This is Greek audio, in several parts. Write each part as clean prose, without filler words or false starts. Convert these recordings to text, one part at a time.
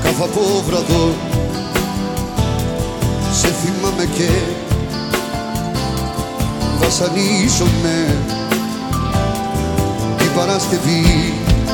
κάθε απόβραδο σε θυμάμαι και βασανίζομαι την Παρασκευή.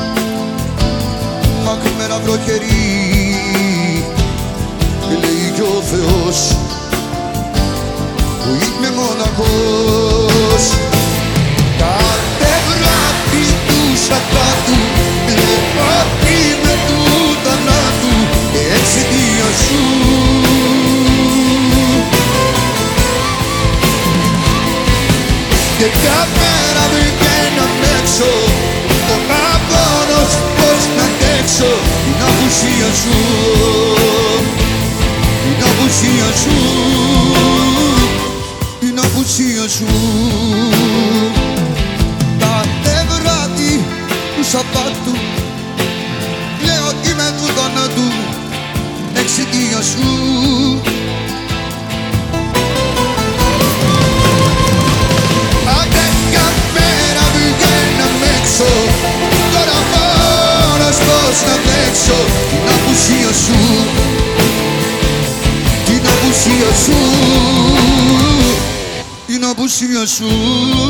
Αχ, μέρα βροχερή, λέει κι ο Θεός που είμαι μοναχός. Κάθε βράδυ του Σαββάτου λέω ότι είμαι του θανάτου εξαιτία σου. Και κάθε μέρα βγαίναμε έξω, ο παγώνος πώς να αντέξω την απουσία σου, την απουσία σου, την απουσία σου. Κάθε βράδυ του Σαββάτου λέω ότι είμαι του θανάτου εξαιτία σου. Τώρα μόνος πώς να αντέξω την απουσία σου, την απουσία σου, την απουσία σου.